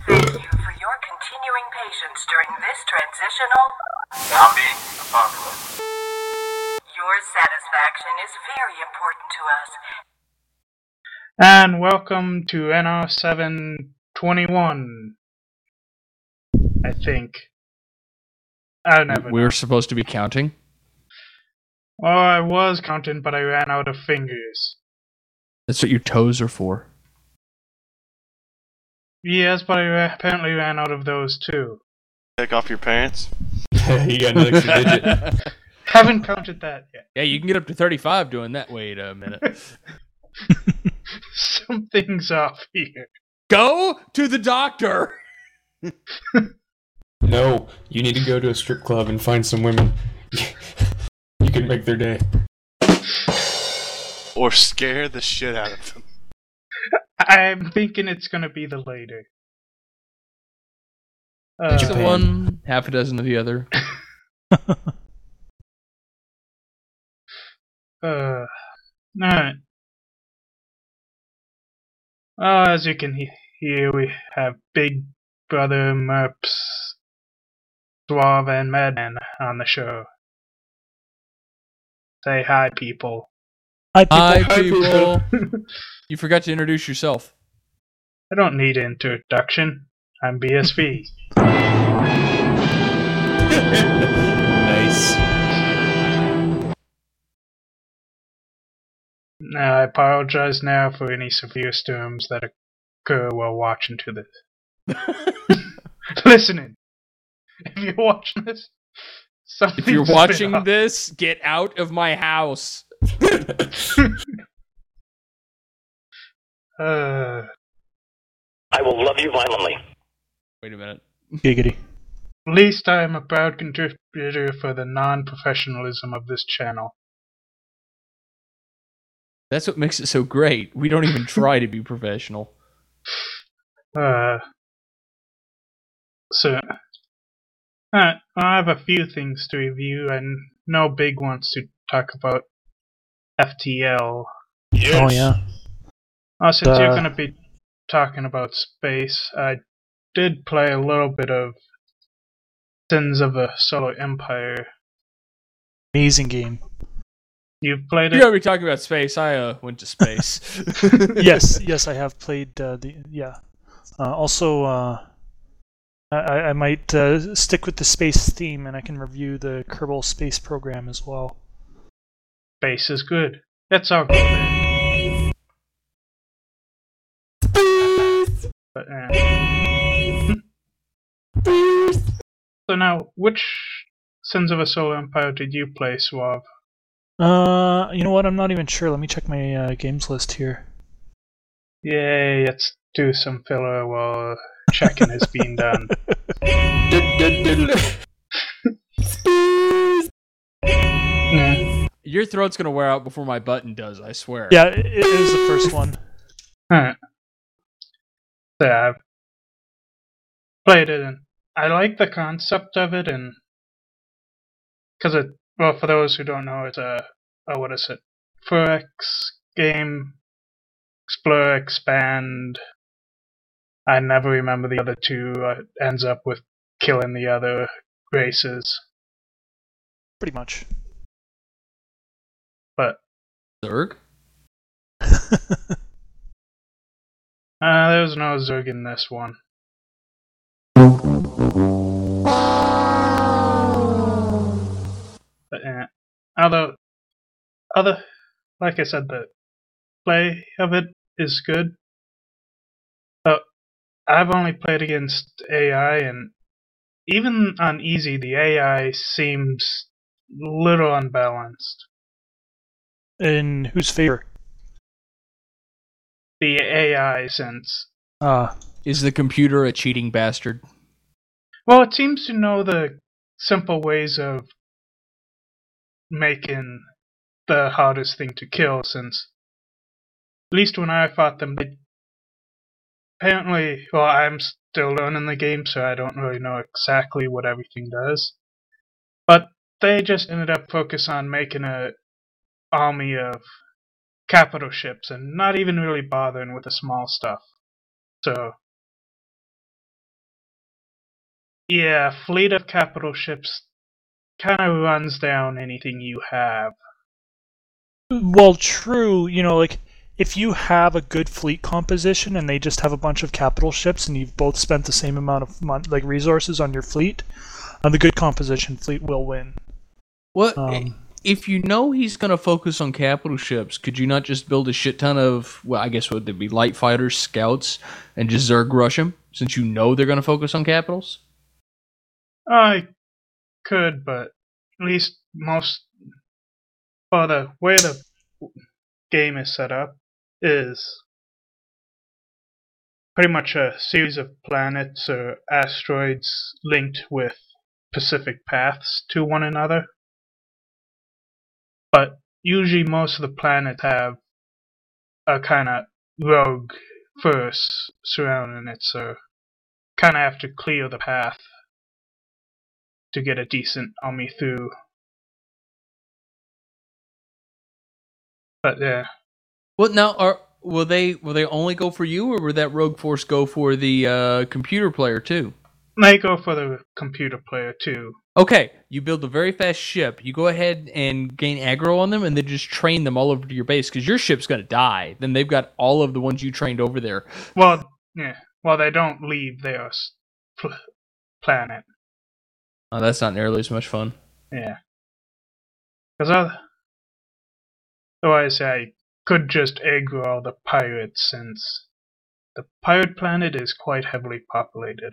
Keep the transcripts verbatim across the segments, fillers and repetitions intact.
Thank you for your continuing patience during this transitional zombie apocalypse. Your satisfaction is very important to us. And welcome to N R seven twenty-one. I think. I never We know. were supposed to be counting? Oh, I was counting, but I ran out of fingers. That's what your toes are for. Yes, but I ra- apparently ran out of those too. Take off your pants? You got an extra digit. Haven't counted that yet. Yeah, you can get up to thirty-five doing that. Wait a minute. Something's off here. Go to the doctor! No, you need to go to a strip club and find some women. You can make their day. Or scare the shit out of them. I'm thinking it's gonna be the later. Uh, Half the one, half a dozen of the other. uh, alright. Oh, as you can he- hear, we have Big Brother, Merps, Suave, and Madman on the show. Say hi, people. Hi, people. Hi, Hi, people. You forgot to introduce yourself. I don't need an introduction. I'm B S V. Nice. Now, I apologize now for any severe storms that occur while watching to this. Listening. If you're watching this, If you're watching this, get out of my house. Uh, I will love you violently. Wait a minute. Giggity. at least I am a proud contributor for the non-professionalism of this channel. That's what makes it so great. We don't even try to be professional. Uh, so, alright, I have a few things to review, and no big ones to talk about F T L. Yes. Oh, yeah. Uh, since you're Uh, going to be talking about space, I did play a little bit of Sins of a Solar Empire. Amazing game. You've played You're it? gonna be talking about space. I uh, went to space. Yes, yes, I have played uh, the. Yeah. Uh, also, uh, I, I might uh, stick with the space theme, and I can review the Kerbal Space Program as well. Space is good. Let's all go there. But, uh, so now, which Sins of a Solar Empire did you play, Suave? Uh, you know what? I'm not even sure. Let me check my uh, games list here. Yay, let's do some filler while checking is being done. Yeah. Your throat's gonna wear out before my button does. I swear. Yeah, it, it is the first one. Huh. So I've played it, and I like the concept of it, and because it, well, for those who don't know, it's a, a what is it? four X game, Explore, Expand. I never remember the other two. Uh, ends up with killing the other races, Pretty much. but Zerg? uh, there's no Zerg in this one. But uh, although, other, like I said, the play of it is good. But I've only played against A I, and even on easy, the A I seems little unbalanced. In whose favor? The A I sense. Uh, Is the computer a cheating bastard? Well, it seems to know the simple ways of making the hardest thing to kill, since at least when I fought them, they apparently, well, I'm still learning the game, so I don't really know exactly what everything does. But they just ended up focusing on making a army of capital ships and not even really bothering with the small stuff. So Yeah, fleet of capital ships kind of runs down anything you have. Well, true. You know, like if you have a good fleet composition and they just have a bunch of capital ships, and you've both spent the same amount of mon- like resources on your fleet, uh, the good composition fleet will win. What Um, if you know he's going to focus on capital ships? Could you not just build a shit ton of, well, I guess what would they be, light fighters, scouts, and just Zerg rush them? Since you know they're going to focus on capitals. I could, but at least most, well, the way the game is set up is pretty much a series of planets or asteroids linked with Pacific paths to one another. But usually most of the planets have a kind of rogue force surrounding it, so kind of have to clear the path to get a decent army through. But yeah. What now? Are will they will they only go for you, or will that rogue force go for the uh, computer player too? They go for the computer player too. Okay, you build a very fast ship. You go ahead and gain aggro on them, and then just train them all over to your base because your ship's gonna die. Then they've got all of the ones you trained over there. Well, yeah. Well, they don't leave their s- pl- planet. Oh, that's not nearly as much fun. Yeah. Because otherwise, I could just aggro all the pirates since the pirate planet is quite heavily populated.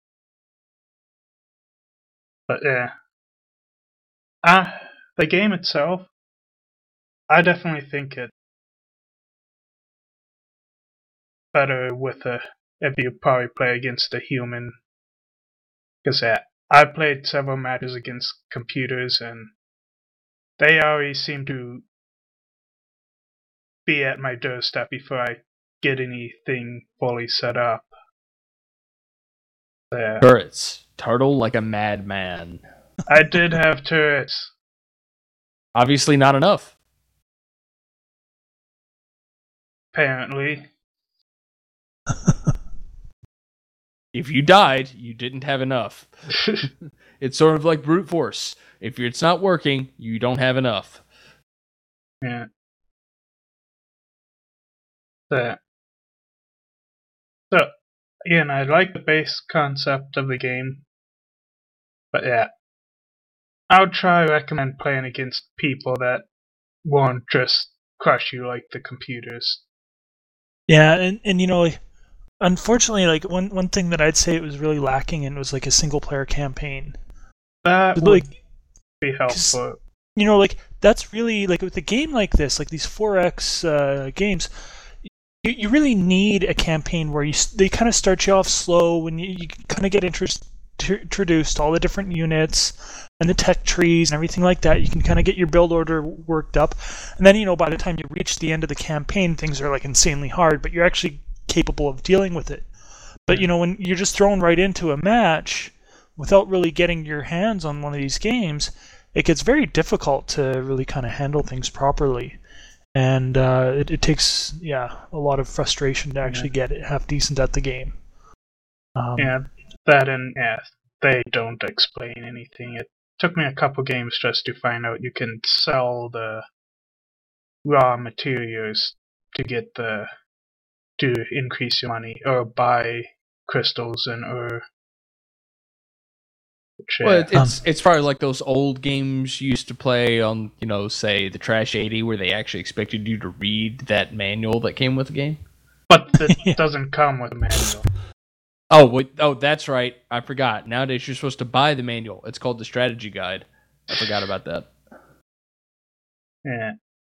But yeah. Ah, the game itself, I definitely think it better with a if you probably play against a human. Because yeah, I played several matches against computers and they always seem to be at my doorstep before I get anything fully set up. Yeah. Turrets. Turtle like a madman. I did have turrets. Obviously not enough. Apparently. If you died, you didn't have enough. It's sort of like brute force. If it's not working, you don't have enough. Yeah. That. So, again, I like the base concept of the game. But yeah. I would try recommend playing against people that won't just crush you like the computers. Yeah, and, and you know, like, unfortunately, like one, one thing that I'd say it was really lacking in was like a single player campaign. That would Like, be helpful. you know, like that's really like with a game like this, like these four X uh, games, you, you really need a campaign where you s- they kind of start you off slow when you, you kind of get interest, t- introduced to all the different units and the tech trees and everything like that. You can kind of get your build order worked up, and then you know by the time you reach the end of the campaign, things are like insanely hard, but you're actually capable of dealing with it. But you know when you're just thrown right into a match without really getting your hands on one of these games, it gets very difficult to really kind of handle things properly. And uh, it, it takes, yeah, a lot of frustration to actually get it half decent at the game. Um, Yeah, that and yeah, they don't explain anything. It took me a couple games just to find out you can sell the raw materials to get the to increase your money or buy crystals and or which, Well, uh, it- it's it's probably like those old games you used to play on, you know, say the Trash eighty, where they actually expected you to read that manual that came with the game. but it Yeah. doesn't come with a manual. Oh, wait, oh, that's right. I forgot. Nowadays, you're supposed to buy the manual. It's called the strategy guide. I forgot about that. Yeah,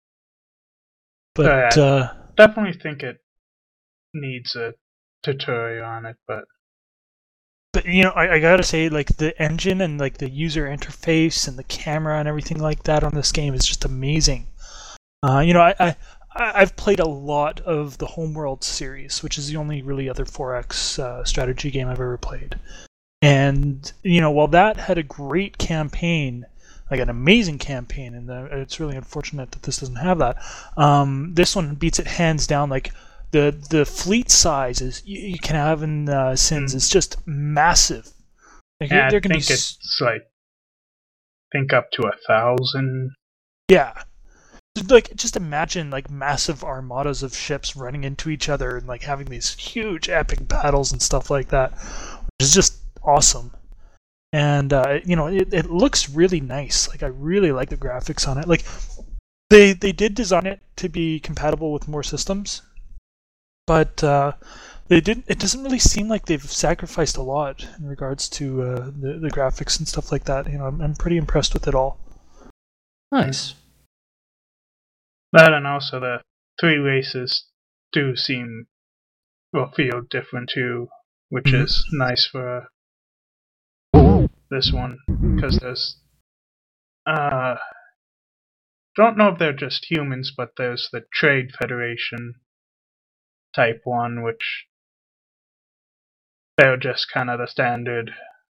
but uh, definitely think it needs a tutorial on it, but but you know, I, I gotta say, like the engine and like the user interface and the camera and everything like that on this game is just amazing. Uh, you know, I, I I- I've played a lot of the Homeworld series, which is the only really other four X uh, strategy game I've ever played. And you know, while that had a great campaign, like an amazing campaign, and the, it's really unfortunate that this doesn't have that. Um, this one beats it hands down. Like the the fleet size is you, you can have in uh, Sins is just massive. Like, Yeah, I they're gonna think be s- it's like, I think up to a thousand. yeah. Like, just imagine like massive armadas of ships running into each other and like having these huge epic battles and stuff like that, which is just awesome. And uh, you know, it, it looks really nice. Like, I really like the graphics on it. Like, they they did design it to be compatible with more systems, but uh, they didn't. It doesn't really seem like they've sacrificed a lot in regards to uh, the the graphics and stuff like that. You know, I'm, I'm pretty impressed with it all. Nice. That and also the three races do seem, well, feel different too, which Mhm. is nice for this one, because there's, uh, don't know if they're just humans, but there's the Trade Federation type one, which they're just kind of the standard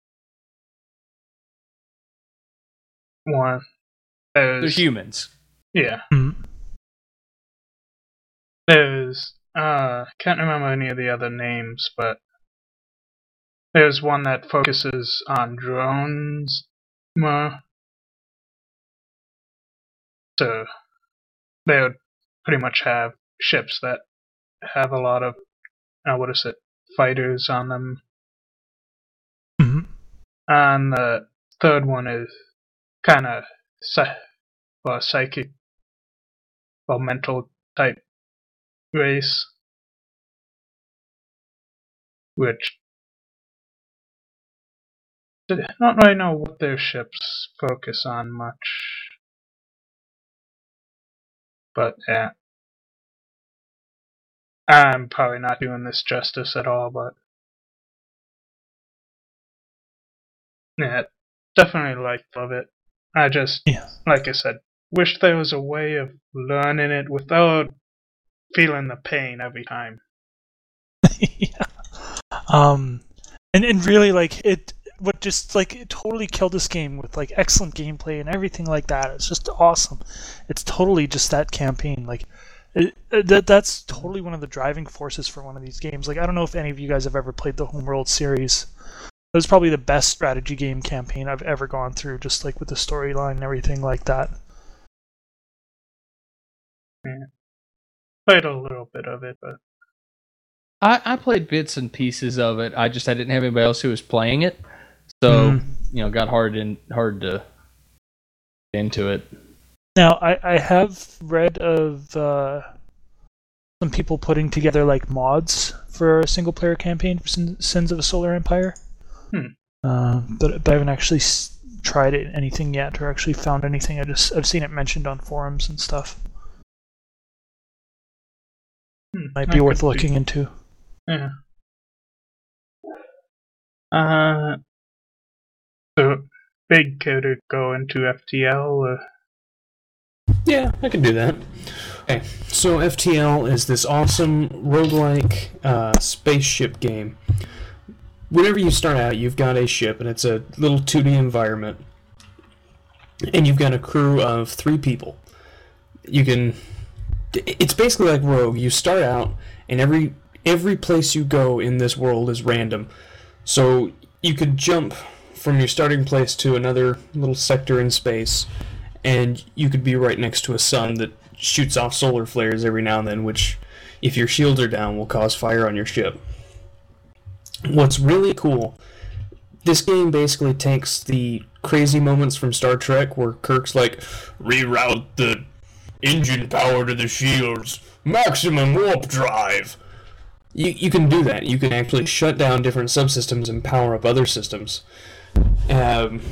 one. They're There's, humans. yeah. Mhm. There's, uh, can't remember any of the other names, but there's one that focuses on drones more. So they would pretty much have ships that have a lot of, uh, what is it, fighters on them. Mhm. And the third one is kind of psy- well, psychic, well, mental type race, which I don't really know what their ships focus on much. But yeah. I'm probably not doing this justice at all, but yeah, definitely liked of it. I just, Yeah. like I said, wish there was a way of learning it without feeling the pain every time. Yeah. Um, and and really, like, it, what just like it totally killed this game with like excellent gameplay and everything like that. It's just awesome. It's totally just that campaign. Like, it, it- that that's totally one of the driving forces for one of these games. Like, I don't know if any of you guys have ever played the Homeworld series. It was probably the best strategy game campaign I've ever gone through, just like with the storyline and everything like that. Yeah. Played a little bit of it, but I, I played bits and pieces of it. I just I didn't have anybody else who was playing it, so Mm. you know, got hard and hard to get into it. Now, I, I have read of uh, some people putting together like mods for a single player campaign for Sin- Sins of a Solar Empire. Hmm. Uh, but, but I haven't actually s- tried it anything yet or actually found anything. I just I've seen it mentioned on forums and stuff. hmm, Might I be could worth do- looking into. Yeah. Uh, so big coder go into F T L. Uh, Yeah, I can do that. Okay, so F T L is this awesome roguelike uh, spaceship game. Whenever you start out, you've got a ship, and it's a little two D environment. And you've got a crew of three people. You can... It's basically like Rogue. You start out, and every every place you go in this world is random. So you could jump from your starting place to another little sector in space, and you could be right next to a sun that shoots off solar flares every now and then, which, if your shields are down, will cause fire on your ship. What's really cool, this game basically takes the crazy moments from Star Trek where Kirk's like, reroute the engine power to the shields, maximum warp drive. You, you can do that. You can actually shut down different subsystems and power up other systems. Um,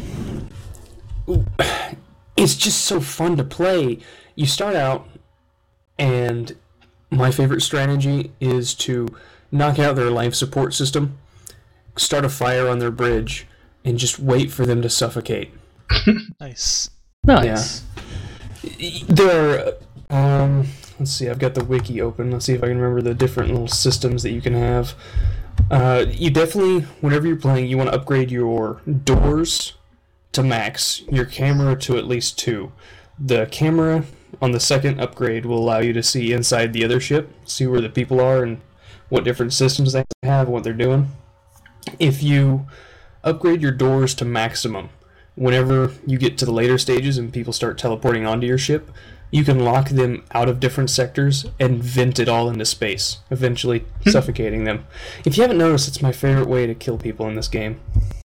it's just so fun to play. You start out, and my favorite strategy is to knock out their life support system, start a fire on their bridge, and just wait for them to suffocate. Nice. Nice. There are, um, let's see, I've got the wiki open. Let's see if I can remember the different little systems that you can have. Uh, you definitely, whenever you're playing, you want to upgrade your doors to max, your camera to at least two. The camera on the second upgrade will allow you to see inside the other ship, see where the people are and what different systems they have and what they're doing. If you upgrade your doors to maximum. Whenever you get to the later stages and people start teleporting onto your ship, you can lock them out of different sectors and vent it all into space, eventually suffocating them. If you haven't noticed, it's my favorite way to kill people in this game.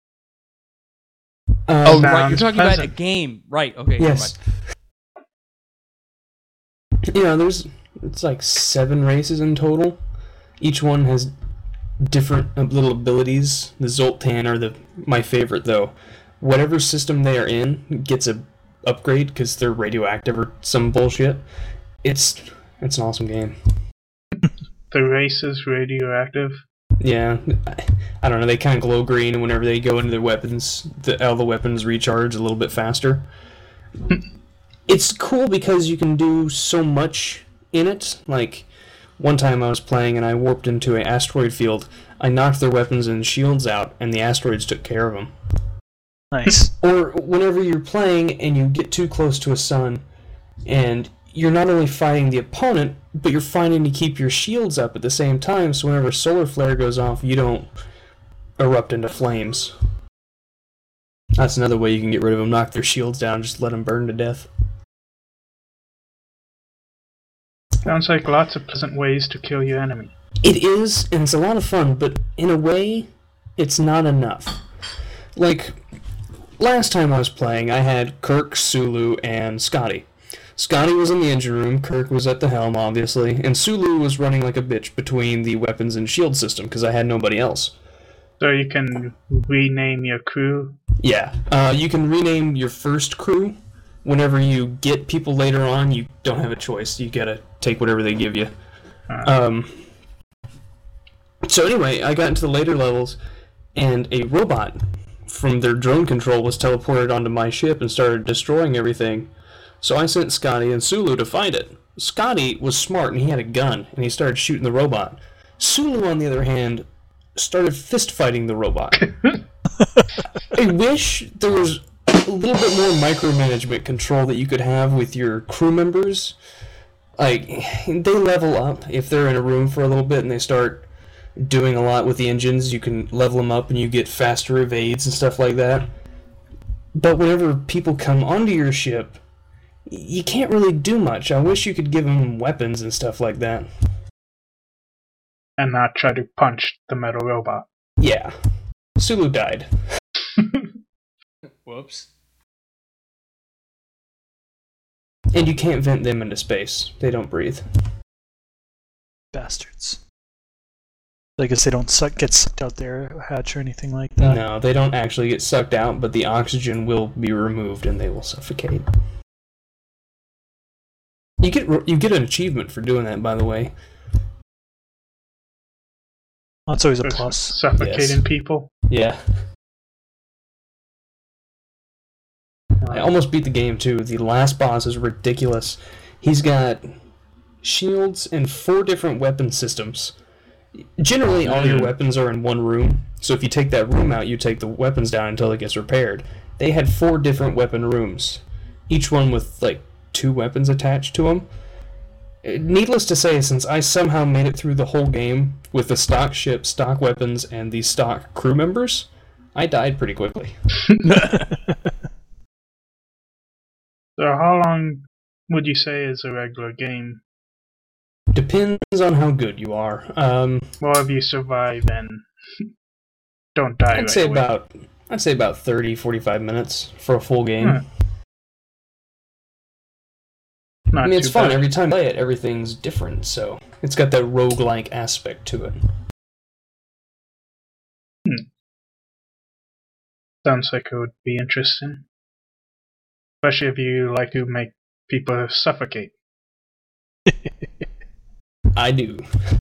Um, Oh, right. You're talking about pleasant. a game. Right. Okay. Yes. You know, there's it's like seven races in total. Each one has different uh, little abilities. The Zoltan are the my favorite though. Whatever system they are in gets a upgrade because they're radioactive or some bullshit. It's it's an awesome game. The race is radioactive. Yeah, I don't know. They kind of glow green, and whenever they go into their weapons, the, all the weapons recharge a little bit faster. It's cool because you can do so much in it. Like, one time I was playing and I warped into an asteroid field. I knocked their weapons and shields out, and the asteroids took care of them. Nice. Or whenever you're playing and you get too close to a sun, and you're not only fighting the opponent, but you're fighting to keep your shields up at the same time, so whenever a solar flare goes off, you don't erupt into flames. That's another way you can get rid of them. Knock their shields down, just let them burn to death. Sounds like lots of pleasant ways to kill your enemy. It is, and it's a lot of fun, but in a way, it's not enough. Like, last time I was playing, I had Kirk, Sulu, and Scotty. Scotty was in the engine room, Kirk was at the helm, obviously, and Sulu was running like a bitch between the weapons and shield system, because I had nobody else. So you can rename your crew. Yeah, uh, you can rename your first crew. Whenever you get people later on, you don't have a choice. You gotta take whatever they give you. Uh, Um, so anyway, I got into the later levels, and a robot from their drone control was teleported onto my ship and started destroying everything. So I sent Scotty and Sulu to find it. Scotty was smart, and he had a gun, and he started shooting the robot. Sulu, on the other hand, started fist fighting the robot. I wish there was a little bit more micromanagement control that you could have with your crew members. Like, they level up if they're in a room for a little bit and they start doing a lot with the engines. You can level them up and you get faster evades and stuff like that. But whenever people come onto your ship, you can't really do much. I wish you could give them weapons and stuff like that. and not try to punch the metal robot. Yeah. Sulu died. Whoops. And you can't vent them into space. They don't breathe. Bastards. I guess they don't suck, get sucked out there, hatch or anything like that. No, they don't actually get sucked out, but the oxygen will be removed and they will suffocate. You get you get an achievement for doing that, by the way. That's always a Just plus. Suffocating Yes. people. Yeah. I almost beat the game too. The last boss is ridiculous. He's got shields and four different weapon systems. Generally, all your weapons are in one room, so if you take that room out, you take the weapons down until it gets repaired. They had four different weapon rooms, each one with, like, two weapons attached to them. Needless to say, since I somehow made it through the whole game with the stock ship, stock weapons, and the stock crew members, I died pretty quickly. So how long would you say is a regular game? Depends on how good you are. Um, Well, if you survive and don't die I'd right say away. about I'd say about thirty, forty-five minutes for a full game. Hmm. Not I mean, it's too fun. bad. Every time I play it, everything's different, so it's got that roguelike aspect to it. Sounds like it would be interesting. Especially if you like to make people suffocate. I do.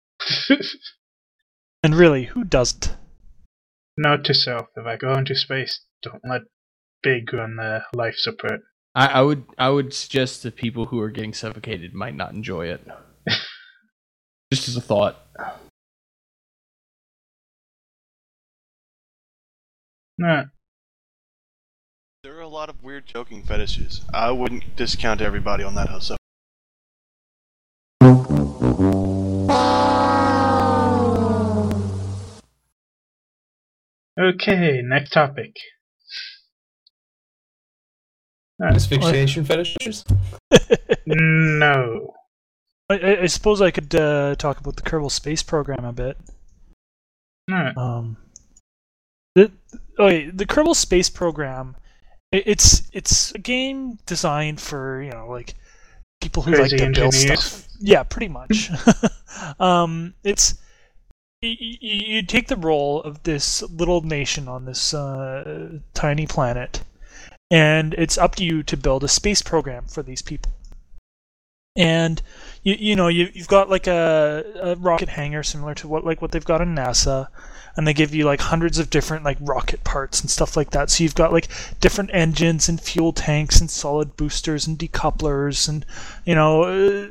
And really, who doesn't? Note to self, if I go into space, don't let Big run the life support. I, I would I would suggest that people who are getting suffocated might not enjoy it. Just as a thought. Nah. There are a lot of weird choking fetishes. I wouldn't discount everybody on that hustle. Okay, next topic. Uh, Asphyxiation fetishes? no. I, I suppose I could uh, talk about the Kerbal Space Program a bit. No. Um, the okay, the Kerbal Space Program, it, it's it's a game designed for, you know, like people who Crazy like to build engineers. stuff. Yeah, pretty much. um, it's you, you take the role of this little nation on this uh, tiny planet, and it's up to you to build a space program for these people. And you you know you you've got like a, a rocket hangar similar to what like what they've got in NASA, and they give you like hundreds of different like rocket parts and stuff like that. So you've got like different engines and fuel tanks and solid boosters and decouplers and, you know, uh,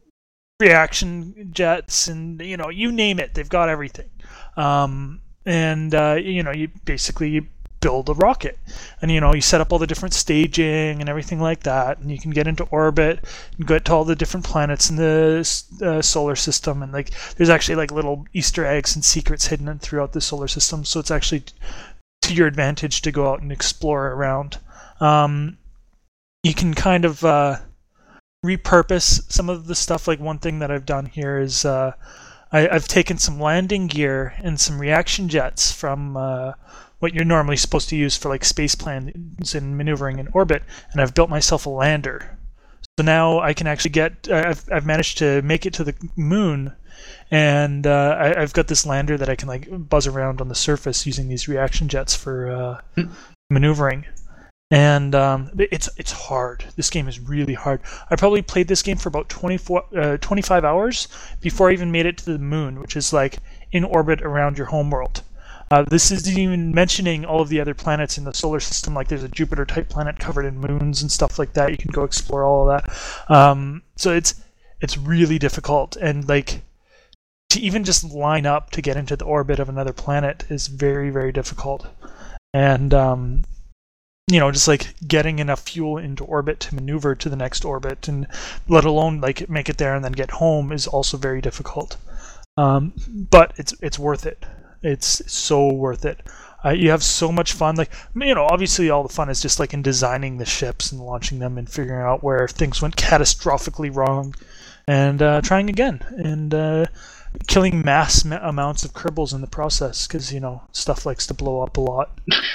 reaction jets and, you know, you name it, they've got everything. Um, and uh, you know you basically you build a rocket, and you know you set up all the different staging and everything like that, and you can get into orbit and get to all the different planets in the uh, solar system, and like there's actually like little Easter eggs and secrets hidden throughout the solar system, so it's actually to your advantage to go out and explore around. Um, you can kind of uh, repurpose some of the stuff. Like one thing that I've done here is uh, I, I've taken some landing gear and some reaction jets from uh, what you're normally supposed to use for like space planes and maneuvering in orbit, and I've built myself a lander. So now I can actually get, uh, I've, I've managed to make it to the moon, and uh, I, I've got this lander that I can like buzz around on the surface using these reaction jets for uh, maneuvering. And um, it's it's hard. This game is really hard. I probably played this game for about twenty-four, uh, twenty-five hours before I even made it to the moon, which is like in orbit around your homeworld. Uh, this isn't even mentioning all of the other planets in the solar system, like there's a Jupiter-type planet covered in moons and stuff like that. You can go explore all of that. Um, so it's it's really difficult, and like to even just line up to get into the orbit of another planet is very, very difficult. And um, you know, just like getting enough fuel into orbit to maneuver to the next orbit, and let alone like make it there and then get home, is also very difficult. Um, but it's it's worth it. It's so worth it. Uh, you have so much fun. Like, you know, obviously all the fun is just like in designing the ships and launching them and figuring out where things went catastrophically wrong, and uh, trying again, and uh, killing mass ma- amounts of Kerbals in the process, because, you know, stuff likes to blow up a lot.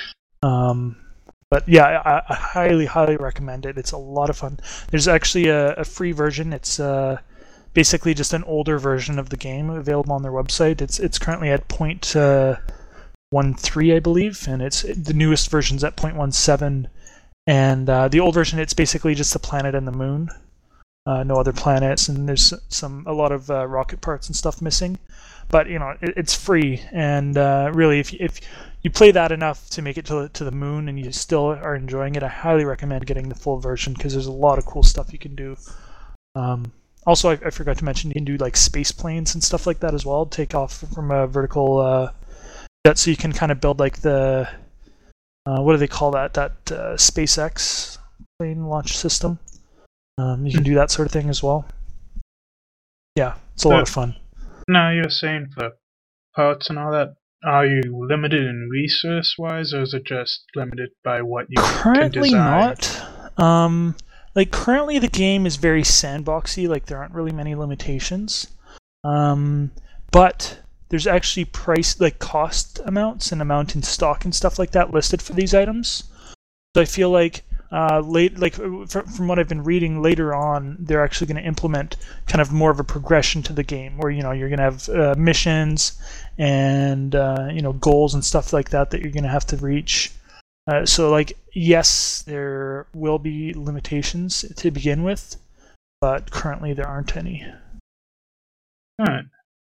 Um, but yeah, I, I highly, highly recommend it. It's a lot of fun. There's actually a, a free version. It's uh, basically just an older version of the game available on their website. It's it's currently at point uh, one three, I believe, and it's the newest version's at point one seven. And uh, the old version, it's basically just the planet and the moon, uh, no other planets, and there's some a lot of uh, rocket parts and stuff missing. But you know, it, it's free, and uh, really, if if you play that enough to make it to to the moon and you still are enjoying it, I highly recommend getting the full version, because there's a lot of cool stuff you can do. Um, Also, I, I forgot to mention you can do like space planes and stuff like that as well. Take off from a vertical uh, jet, so you can kind of build like the uh, what do they call that? That uh, SpaceX plane launch system. Um, you can do that sort of thing as well. Yeah, it's a lot of fun. Now you're saying for parts and all that, are you limited in resource-wise, or is it just limited by what you Currently can design? not. Um, Like, currently the game is very sandboxy, like there aren't really many limitations. Um, but there's actually price, like cost amounts and amount in stock and stuff like that listed for these items. So I feel like, uh, late, like from, from what I've been reading, later on, they're actually going to implement kind of more of a progression to the game, where, you know, you're going to have uh, missions and, uh, you know, goals and stuff like that that you're going to have to reach. Uh, so, like, yes, there will be limitations to begin with, but currently there aren't any. Alright.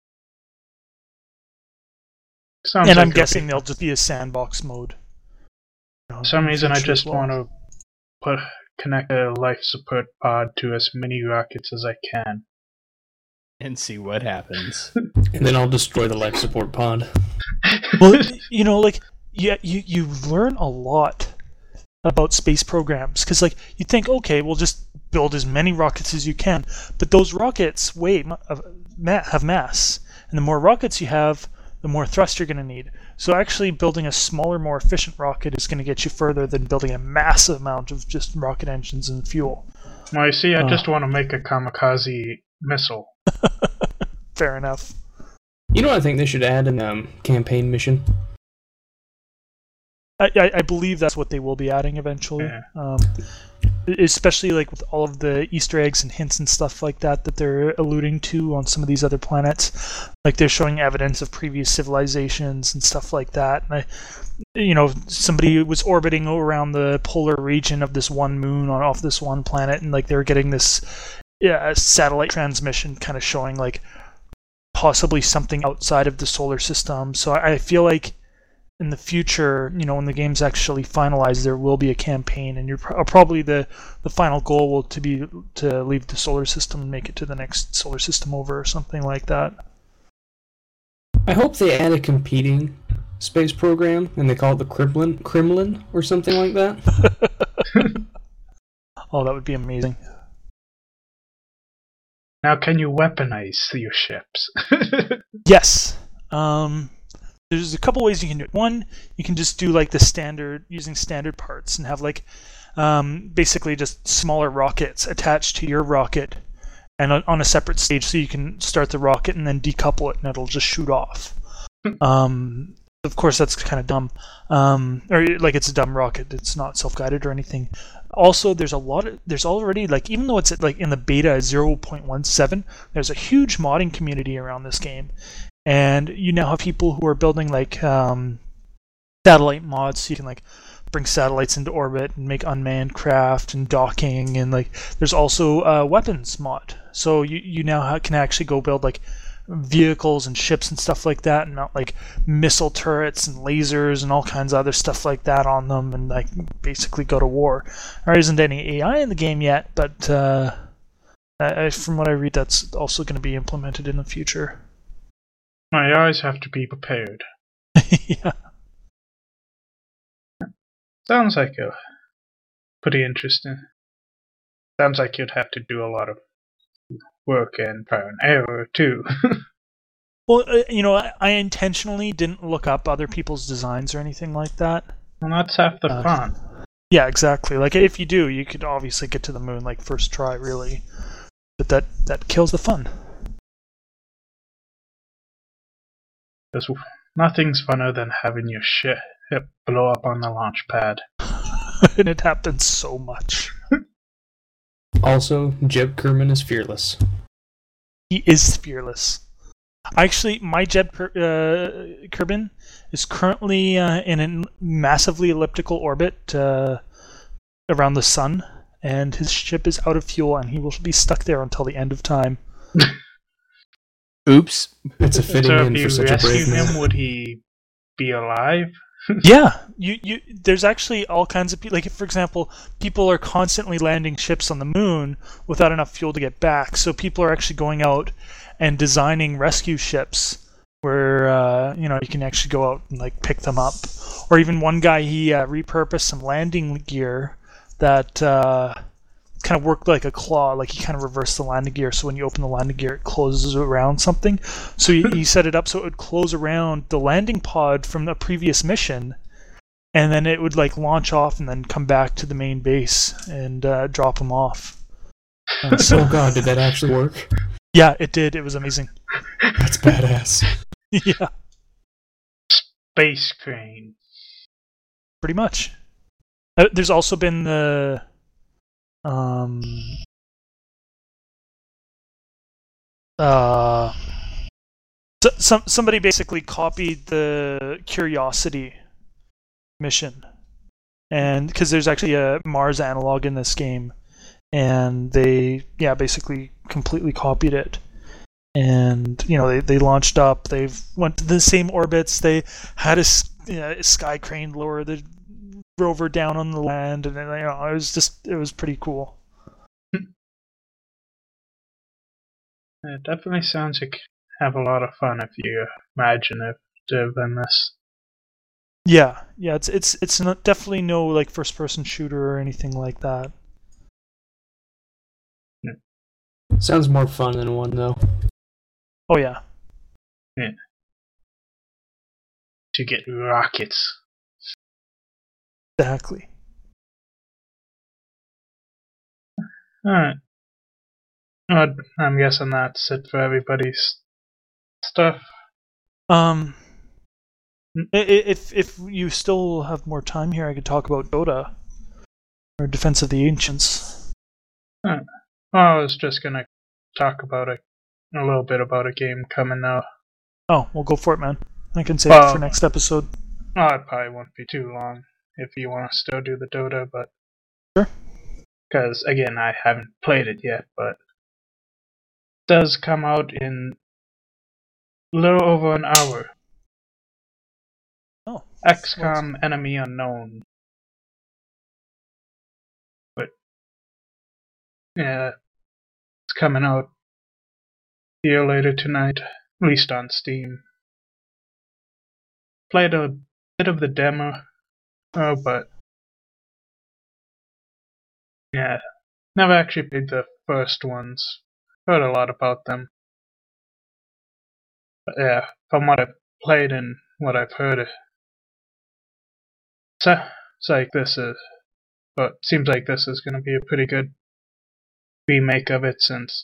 Sounds And like I'm it'll guessing be- there'll just be a sandbox mode. You know, For some in the reason, I future as just well. want to put connect a life support pod to as many rockets as I can. And see what happens. And then I'll destroy the life support pod. Well, you know, like, yeah, you, you learn a lot about space programs, because, like, you think, okay, we'll just build as many rockets as you can, but those rockets weigh, have mass, and the more rockets you have, the more thrust you're going to need. So actually building a smaller, more efficient rocket is going to get you further than building a massive amount of just rocket engines and fuel. Well, you see, I Uh. just want to make a kamikaze missile. Fair enough. You know what I think they should add in um campaign mission? I, I, I believe that's what they will be adding eventually. Yeah. Um, especially like with all of the Easter eggs and hints and stuff like that that they're alluding to on some of these other planets. Like they're showing evidence of previous civilizations and stuff like that. And I, you know, somebody was orbiting around the polar region of this one moon on off this one planet, and like they were getting this yeah, satellite transmission kind of showing like possibly something outside of the solar system. So I, I feel like in the future, you know, when the game's actually finalized, there will be a campaign, and you're pro- probably the the final goal will to be to leave the solar system and make it to the next solar system over or something like that. I hope they add a competing space program and they call it the Kremlin, Kremlin or something like that. Oh, that would be amazing. Now, can you weaponize your ships? Yes. Um, there's a couple ways you can do it. One, you can just do like the standard, using standard parts and have like um, basically just smaller rockets attached to your rocket and on, on a separate stage, so you can start the rocket and then decouple it and it'll just shoot off. um, of course, that's kind of dumb. Um, or like it's a dumb rocket. It's not self-guided or anything. Also, there's a lot of there's already like even though it's at, like in the beta zero point one seven, there's a huge modding community around this game, and you now have people who are building like um, satellite mods, so you can like bring satellites into orbit and make unmanned craft and docking, and like there's also a weapons mod, so you you now ha- can actually go build like vehicles and ships and stuff like that, and mount like missile turrets and lasers and all kinds of other stuff like that on them, and like basically go to war. There isn't any A I in the game yet, but uh, I, from what I read, that's also going to be implemented in the future. I always have to be prepared. Yeah. Sounds like a pretty interesting. Sounds like you'd have to do a lot of work and trial and error too. Well, uh, you know, I, I intentionally didn't look up other people's designs or anything like that. Well, that's half the Uh, fun. Yeah, exactly. Like if you do, you could obviously get to the moon like first try, really. But that that kills the fun. Because nothing's funner than having your ship blow up on the launch pad. And it happens so much. Also, Jeb Kerman is fearless. He is fearless. Actually, my Jeb Ker- uh, Kerbin is currently uh, in a massively elliptical orbit uh, around the sun, and his ship is out of fuel, and he will be stuck there until the end of time. Oops. It's a fitting So if end you for such a rescue brave man. him, would he be alive? Yeah, you you. There's actually all kinds of people. Like, for example, people are constantly landing ships on the moon without enough fuel to get back. So people are actually going out and designing rescue ships where uh, you know you can actually go out and like pick them up. Or even one guy, he uh, repurposed some landing gear that uh, kind of worked like a claw. Like he kind of reversed the landing gear, so when you open the landing gear, it closes around something. So he, he set it up so it would close around the landing pod from the previous mission, and then it would like launch off and then come back to the main base and uh, drop him off. And so, Oh god, did that actually work? yeah, it did. It was amazing. That's badass. Yeah, Space crane. pretty much. Uh, there's also been the um uh so, some somebody basically copied the Curiosity mission, and because there's actually a Mars analog in this game, and they yeah basically completely copied it. And you know they, they launched up. They've went to the same orbits. They had a, s- you know, a sky crane lower the rover down on the land, and you know it was just it was pretty cool. It definitely sounds like you have a lot of fun if you imaginative in this. Yeah, yeah. It's it's it's not, definitely no like first person shooter or anything like that. Sounds more fun than one, though. Oh yeah. to get rockets. Exactly. Alright. Well, I'm guessing that's it for everybody's stuff. Um, i- i- if if you still have more time here, I could talk about Dota or Defense of the Ancients. Alright. Well, I was just gonna talk about a, a little bit about a game coming now. Oh, well, go for it, man. I can save Well, it for next episode. Well, it probably won't be too long if you want to still do the Dota, but Sure. Because again, I haven't played it yet, but it does come out in a little over an hour. Oh. X COM Enemy Unknown. But yeah, it's coming out here later tonight, at least on Steam. Played a bit of the demo, oh, but yeah, never actually played the first ones. Heard a lot about them. But yeah, from what I've played and what I've heard, it sounds like this is, but seems like this is going to be a pretty good remake of it, since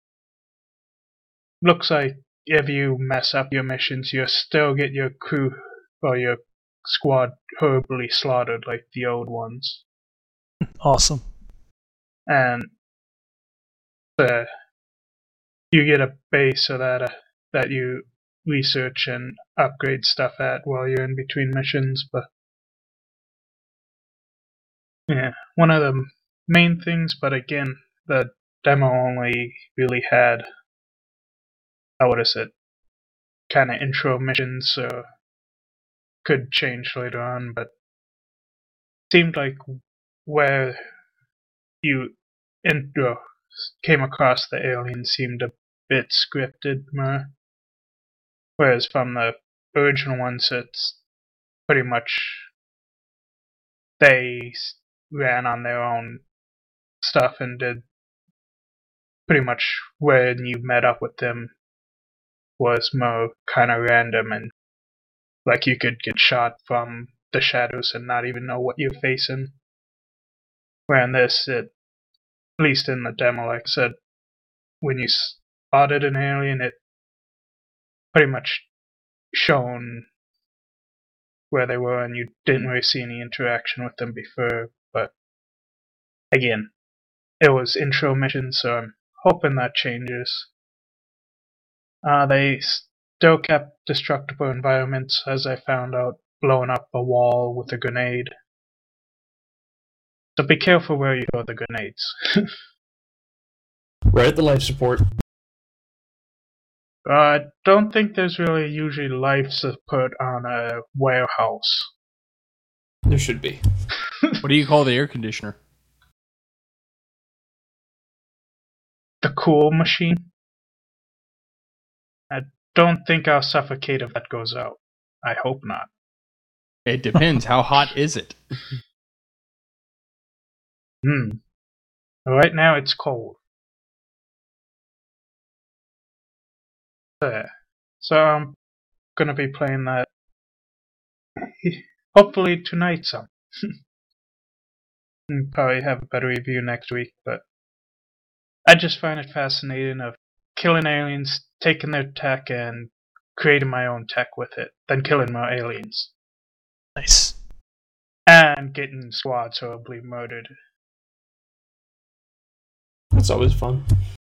looks like if you mess up your missions, you still get your crew or your squad horribly slaughtered like the old ones. Awesome. And uh, you get a base so that uh, that you research and upgrade stuff at while you're in between missions. But yeah, one of the main things. But again, the demo only really had, how what is it, kind of intro missions, so could change later on. But seemed like where you intro came across the aliens seemed a bit scripted more, whereas from the original ones it's pretty much they ran on their own stuff and did pretty much when you met up with them was more kind of random, and like you could get shot from the shadows and not even know what you're facing. Where in this, it, at least in the demo, like I said, when you spotted an alien, it pretty much shown where they were, and you didn't really see any interaction with them before. But again, it was intro missions, so I'm hoping that changes. Uh, they still kept destructible environments, as I found out, blowing up a wall with a grenade. So be careful where you throw the grenades. Right at the life support. I don't think there's really usually life support on a warehouse. There should be. What do you call the air conditioner? The cool machine? I don't think I'll suffocate if that goes out. I hope not. It depends. How hot is it? Hmm. Right now it's cold. There. So I'm gonna be playing that hopefully tonight some. And probably have a better review next week, but I just find it fascinating of killing aliens, taking their tech and creating my own tech with it, then killing more aliens. Nice. And getting squads horribly murdered. That's always fun.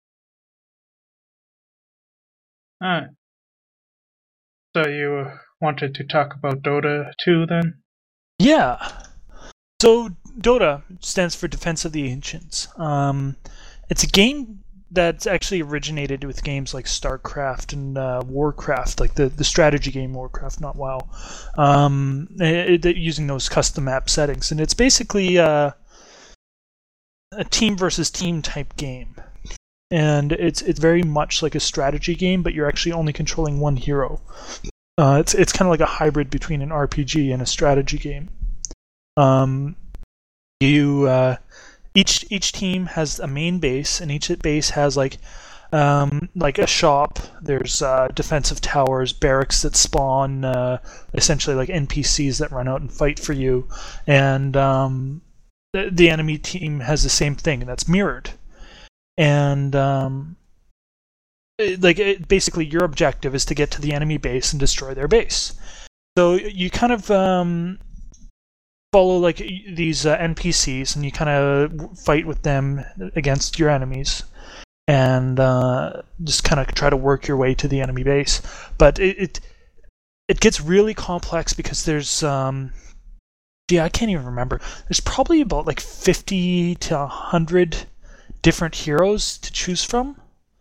Alright. So you wanted to talk about Dota two then? Yeah. So Dota stands for Defense of the Ancients. Um, it's a game that's actually originated with games like StarCraft and uh, Warcraft, like the, the strategy game Warcraft, not WoW, um, it, it, using those custom map settings. And it's basically uh, a team versus team type game. And it's it's very much like a strategy game, but you're actually only controlling one hero. Uh, it's it's kind of like a hybrid between an R P G and a strategy game. Um, you uh, each each team has a main base, and each base has like um, like a shop. There's uh, defensive towers, barracks that spawn uh, essentially like N P Cs that run out and fight for you, and um, the, the enemy team has the same thing, and that's mirrored. And um, it, like it, basically, your objective is to get to the enemy base and destroy their base. So you kind of um, follow like these uh, N P Cs, and you kind of fight with them against your enemies, and uh, just kind of try to work your way to the enemy base. But it it, it gets really complex because there's um, yeah, I can't even remember. There's probably about like fifty to a hundred different heroes to choose from.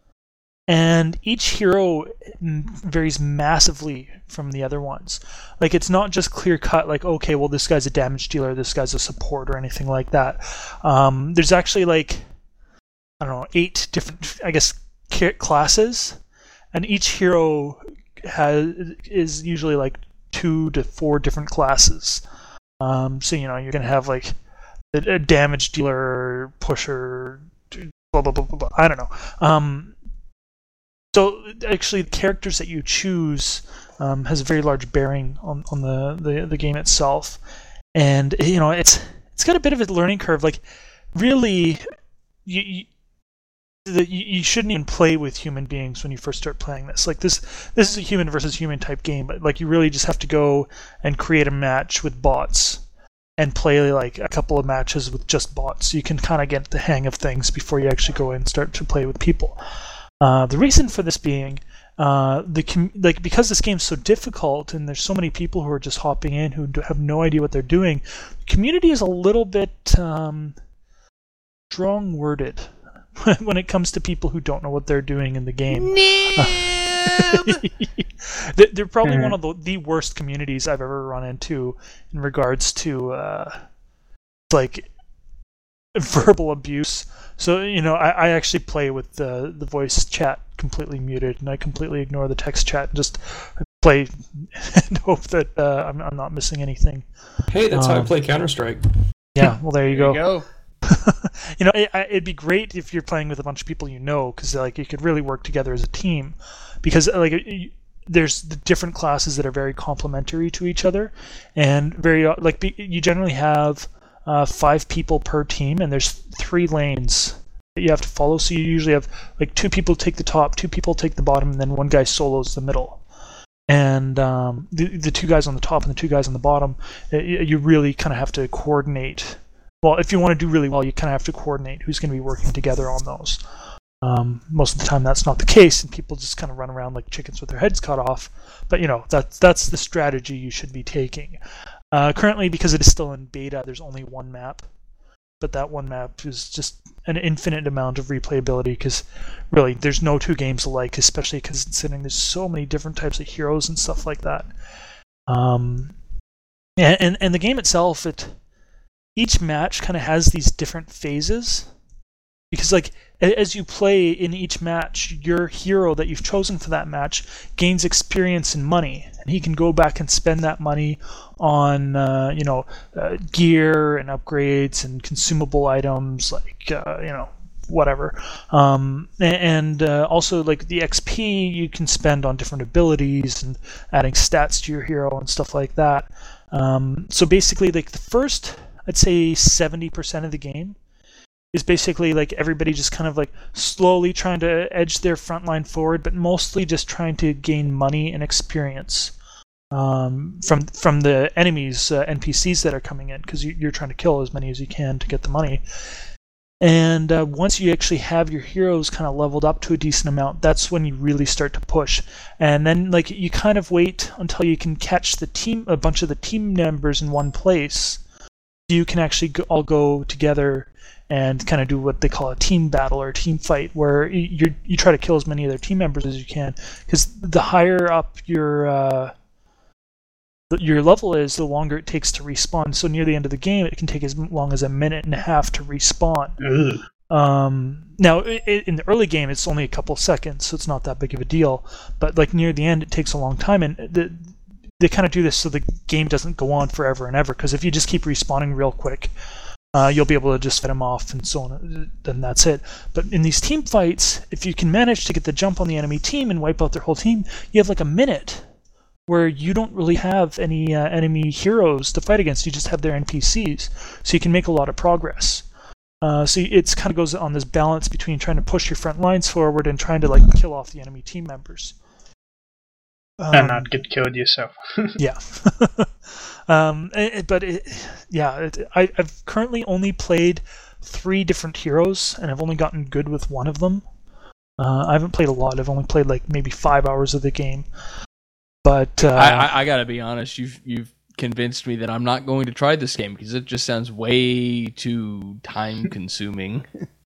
And each hero varies massively from the other ones. Like, it's not just clear cut, like, okay, well, this guy's a damage dealer, this guy's a support, or anything like that. Um, there's actually, like, I don't know, eight different, I guess, classes. And each hero has is usually, like, two to four different classes. Um, so, you know, you're going to have, like, a, a damage dealer, pusher, blah, blah, blah, blah, blah. I don't know. Um... So actually, the characters that you choose um, has a very large bearing on, on the, the, the game itself, and you know it's it's got a bit of a learning curve. Like, really, you you, the, you shouldn't even play with human beings when you first start playing this. Like this this is a human versus human type game, but like you really just have to go and create a match with bots and play like a couple of matches with just bots. So you can kind of get the hang of things before you actually go and start to play with people. Uh, the reason for this being, uh, the com- like because this game's so difficult and there's so many people who are just hopping in who do- have no idea what they're doing, the community is a little bit um, strong-worded when it comes to people who don't know what they're doing in the game. they're, they're probably mm. one of the, the worst communities I've ever run into in regards to uh, like verbal abuse. So, you know, I, I actually play with the, the voice chat completely muted, and I completely ignore the text chat and just play and hope that uh, I'm, I'm not missing anything. Hey, that's um, how I play Counter-Strike. Yeah, well, there you there go. You go. You know, it, it'd be great if you're playing with a bunch of people you know, because like you could really work together as a team. Because like there's the different classes that are very complementary to each other, and very like you generally have Uh, five people per team, and there's three lanes that you have to follow. So you usually have like two people take the top, two people take the bottom, and then one guy solos the middle. And um, the the two guys on the top and the two guys on the bottom, you really kind of have to coordinate. Well, if you want to do really well, you kind of have to coordinate who's going to be working together on those. Um, most of the time, that's not the case, and people just kind of run around like chickens with their heads cut off. But you know, that's that's the strategy you should be taking. Uh, currently, because it is still in beta, there's only one map, but that one map is just an infinite amount of replayability, because really, there's no two games alike, especially considering there's so many different types of heroes and stuff like that. Um, and, and, and the game itself, it each match kind of has these different phases, because like as you play in each match, your hero that you've chosen for that match gains experience and money, and he can go back and spend that money on uh, you know uh, gear and upgrades and consumable items, like uh, you know whatever, um, and uh, also like the X P you can spend on different abilities and adding stats to your hero and stuff like that. Um, so basically, like the first, I'd say seventy percent of the game is basically like everybody just kind of like slowly trying to edge their front line forward, but mostly just trying to gain money and experience um, from from the enemies, uh, N P Cs that are coming in, because you, you're trying to kill as many as you can to get the money. And uh, once you actually have your heroes kind of leveled up to a decent amount, that's when you really start to push. And then like you kind of wait until you can catch the team, a bunch of the team members in one place, so you can actually go, all go together and kind of do what they call a team battle or a team fight, where you you try to kill as many of their team members as you can, because the higher up your uh, your level is, the longer it takes to respawn. So near the end of the game, it can take as long as a minute and a half to respawn. Um, now, it, in the early game, it's only a couple seconds, so it's not that big of a deal. But like near the end, it takes a long time, and the, they kind of do this so the game doesn't go on forever and ever. Because if you just keep respawning real quick, Uh, you'll be able to just fight them off and so on, then that's it. But in these team fights, if you can manage to get the jump on the enemy team and wipe out their whole team, you have like a minute where you don't really have any uh, enemy heroes to fight against. You just have their N P Cs, so you can make a lot of progress. Uh, so it's kind of goes on this balance between trying to push your front lines forward and trying to like kill off the enemy team members. Um, and not get killed yourself. yeah. um, it, but it, yeah, it, I, I've currently only played three different heroes, and I've only gotten good with one of them. Uh, I haven't played a lot. I've only played like maybe five hours of the game. But uh, I, I, I gotta be honest, you've you've convinced me that I'm not going to try this game because it just sounds way too time consuming.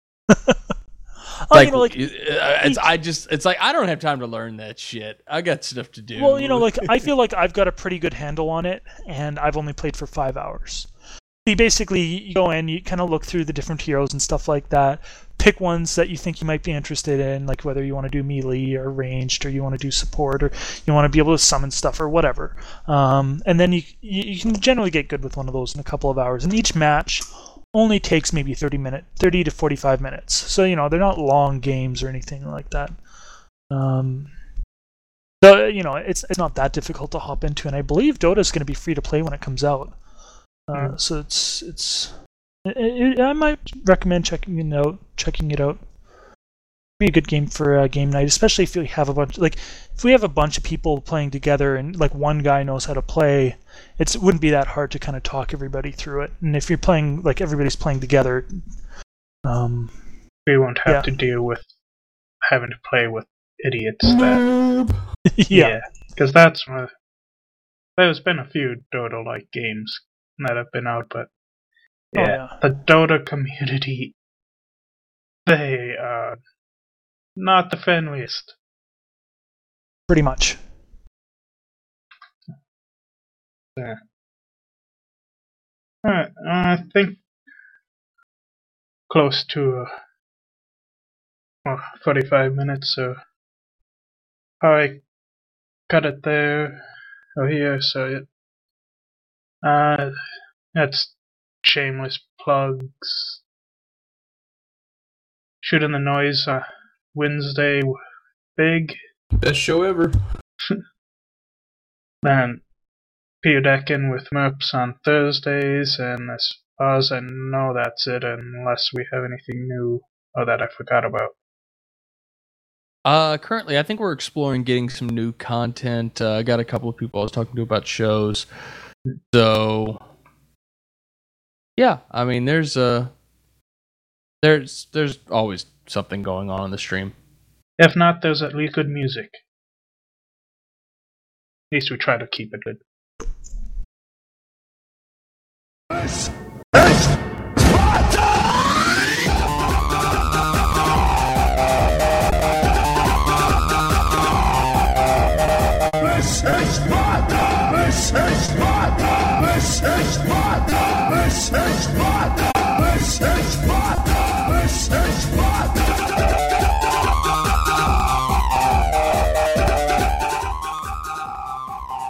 Oh, like, you know, like it's, I just, it's like I don't have time to learn that shit. I got stuff to do. Well, you know, like I feel like I've got a pretty good handle on it, and I've only played for five hours. You basically you go in, you kind of look through the different heroes and stuff like that. Pick ones that you think you might be interested in, like whether you want to do melee or ranged, or you want to do support, or you want to be able to summon stuff or whatever. Um, and then you you can generally get good with one of those in a couple of hours. And each match only takes maybe thirty minute, thirty to forty-five minutes. So, you know, they're not long games or anything like that. Um, so, you know, it's it's not that difficult to hop into, and I believe Dota's going to be free to play when it comes out. Uh, mm. So it's it's it, it, I might recommend checking it out. Checking it out. Be a good game for uh, game night, especially if you have a bunch like if we have a bunch of people playing together and like one guy knows how to play. It's, it wouldn't be that hard to kind of talk everybody through it. And if you're playing like everybody's playing together, um, we won't have yeah. to deal with having to play with idiots. That, yeah, because yeah, that's uh, there's been a few Dota-like games that have been out, but yeah, oh, yeah. the Dota community, they are not the friendliest. Pretty much. Yeah. Alright, I think close to uh, well, forty-five minutes, so I cut it there or here, so it, uh, that's shameless plugs. Shooting the Noise uh, Wednesday, big. Best show ever. Then Peodekin with Merps on Thursdays, and as far as I know, that's it, unless we have anything new or that I forgot about. Uh, currently, I think we're exploring getting some new content. Uh, I got a couple of people I was talking to about shows. So, yeah, I mean, there's uh, there's there's always something going on in the stream. If not, there's at least good music. At least we try to keep it good.